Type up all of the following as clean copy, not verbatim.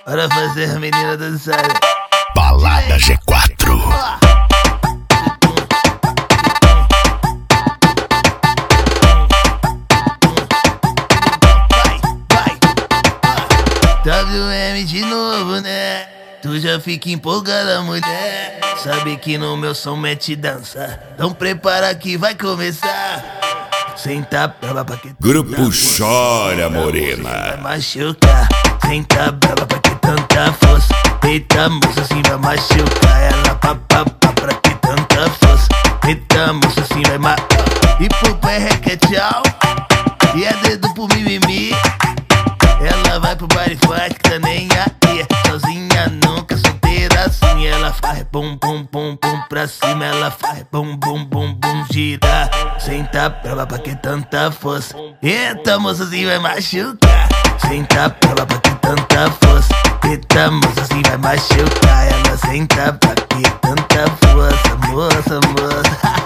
Para fazer a menina dançar. Balada G4. WM de novo, né? Tu já fica empolgada, mulher. Sabe que no meu som mete dança. Então prepara que vai começar. Senta brava pra que Grupo Chora Morena. vai machucar. Senta brava pra que tanta força. Eita moça, assim vai machucar. Ela pá pra que tanta força. Eita moça, assim vai machucar. E pro pé requer tchau. E é dedo pro mimimi. Ela vai pro baile forte que tá nem aí. Sozinha nunca, solteira assim. Ela faz bum bum bum bum pra cima. Ela faz bum bum bum bum gira. Senta brava pra que tanta força. Eita moça, assim vai machucar. Senta brava pra que tanta força. Eita moça, assim vai machucar. Ela senta pra que tanta força. Moça, moça.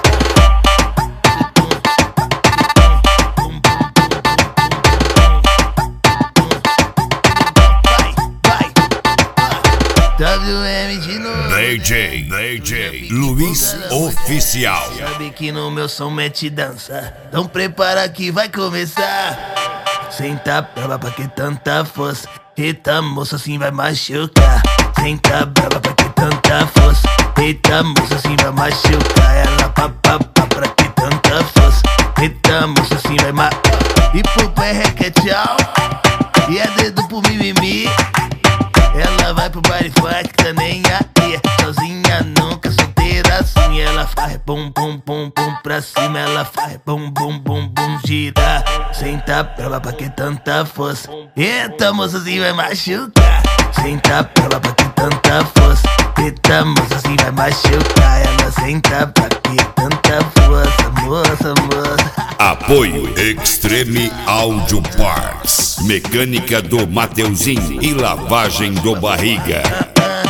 WM de novo. DJ Luiz Oficial. Sabe que no meu som mete dança. Então prepara que vai começar. Senta brava pra que tanta força. Eita moça, assim vai machucar. Senta brava pra que tanta força. Eita moça, assim vai machucar. Ela pá pra que tanta força. Eita moça, assim vai machucar. E pro pé requer tchau. E é dedo pro mimimi. Ela vai pro baile forte que tá nem aí. Sozinha nunca, solteira assim. Ela faz bum bum bum bum pra cima. Ela faz bum bum bum bum gira. Senta brava pra que tanta força. Eita moça, assim vai machucar. Senta brava pra que tanta força. Eita moça, assim vai machucar. Ela senta pra que tanta força. Moça, moça. Apoio Extreme Audio Parts. Mecânica do Mateuzinho e lavagem do Barriga.